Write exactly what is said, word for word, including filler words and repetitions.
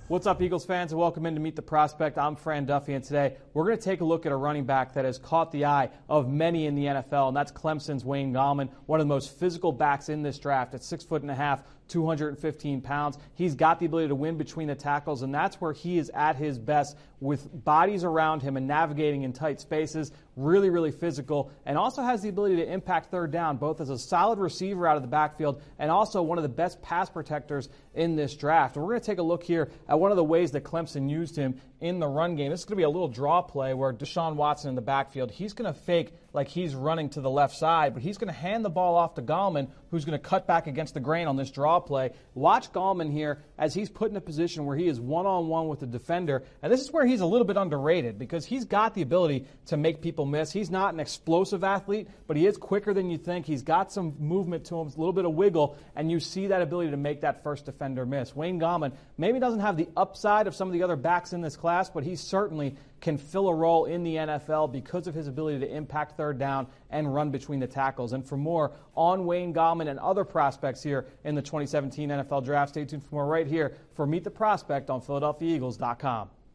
What's up, Eagles fans, and welcome in to Meet the Prospect. I'm Fran Duffy, and today we're going to take a look at a running back that has caught the eye of many in the N F L, and that's Clemson's Wayne Gallman, one of the most physical backs in this draft at six foot and a half, two hundred fifteen pounds. He's got the ability to win between the tackles, and that's where he is at his best, with bodies around him and navigating in tight spaces. Really, really physical, and also has the ability to impact third down, both as a solid receiver out of the backfield and also one of the best pass protectors in this draft. And we're going to take a look here at one of the ways that Clemson used him in the run game. This is going to be a little draw play where Deshaun Watson in the backfield, he's going to fake like he's running to the left side, but he's going to hand the ball off to Gallman, who's going to cut back against the grain on this draw play. Watch Gallman here as he's put in a position where he is one-on-one with the defender, and this is where he's a little bit underrated because he's got the ability to make people miss. He's not an explosive athlete, but he is quicker than you think. He's got some movement to him, a little bit of wiggle, and you see that ability to make that first defender miss. Wayne Gallman maybe doesn't have the upside of some of the other backs in this class, but he certainly can fill a role in the N F L because of his ability to impact third down and run between the tackles. And for more on Wayne Gallman and other prospects here in the twenty seventeen N F L Draft, stay tuned for more right here for Meet the Prospect on Philadelphia Eagles dot com.